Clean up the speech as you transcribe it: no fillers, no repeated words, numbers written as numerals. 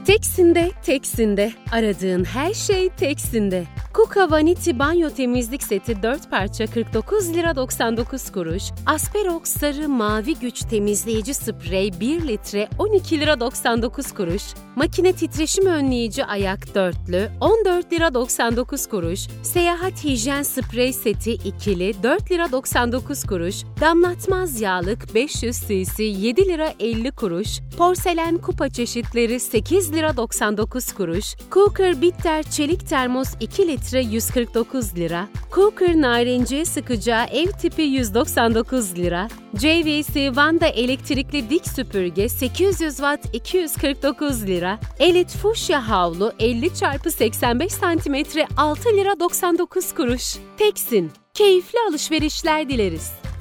Teksin'de aradığın her şey Teksin'de. Kuka Vanity banyo temizlik seti 4 parça 49 lira 99 kuruş. Asperox sarı mavi güç temizleyici sprey 1 litre 12 lira 99 kuruş. Makine titreşim önleyici ayak dörtlü 14 lira 99 kuruş. Seyahat hijyen sprey seti ikili 4 lira 99 kuruş. Damlatmaz yağlık 500 cc 7 lira 50 kuruş. Porselen kupa çeşitleri 8 lira 99 kuruş. Cooker Bitter çelik termos 2 litre 149 lira. Cooker narenciye sıkacağı ev tipi 199 lira. JVC Wanda elektrikli dik süpürge 800 watt 249 lira. Elite Fuchsia havlu 50x85 cm 6 lira 99 kuruş. Teksin, keyifli alışverişler dileriz.